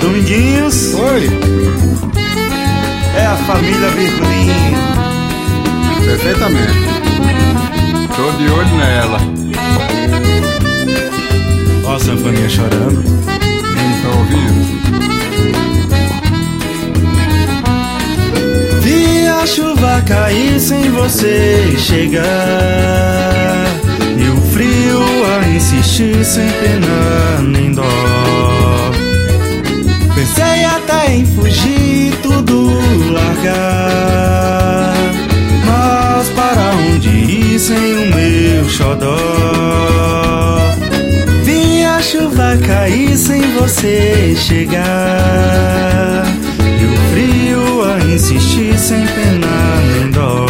Dominguinhos. Oi. É a família Virgulinho. Perfeitamente. Tô de olho nela. Ó a sanfoninha chorando. Tá ouvindo? Vi a chuva cair sem você chegar, e o frio a insistir sem pena nem dó. Pensei até em fugir, tudo largar, mas para onde ir sem o meu xodó? Vi a chuva cair sem você chegar, e o frio a insistir sem pena nem dó.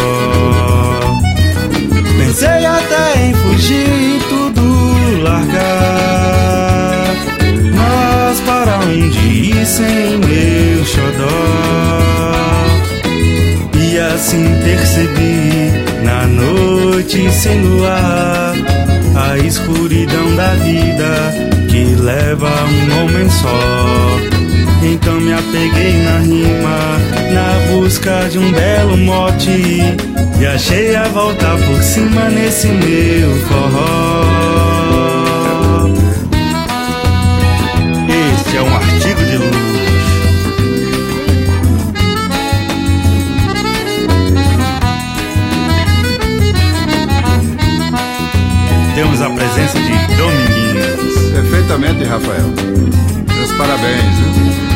Pensei até em fugir, tudo largar, mas para onde ir sem meu xodó? E assim percebi, na noite sem luar, a escuridão da vida que leva um homem só. Então me apeguei na rima, na busca de um belo mote, e achei a volta por cima nesse meu forró. Este é um artigo de luxo. Temos a presença de Dominguinhos. Perfeitamente, Rafael. Meus parabéns, viu?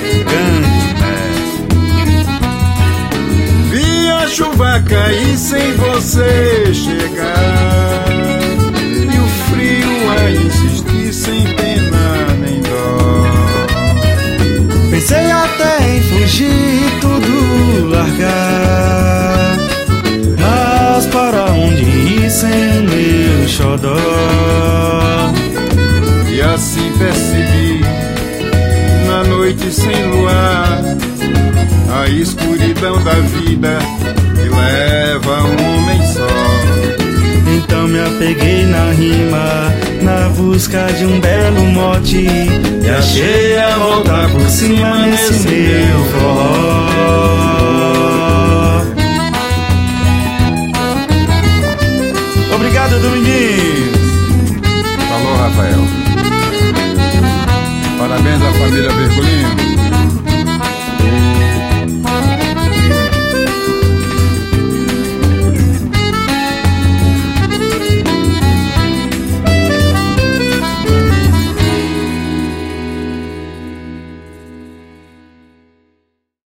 Vi a chuva cair sem você chegar, e o frio a insistir sem pena nem dó. Pensei até em fugir, tudo largar, mas para onde ir sem o meu xodó? E assim percebi, na noite sem luar, a escuridão da vida que leva um homem só. Então me apeguei na rima, na busca de um belo mote, e achei a volta por cima nesse meu forró. Obrigado, Dominguinhos. Falou, Rafael. Parabéns à família Virgulino.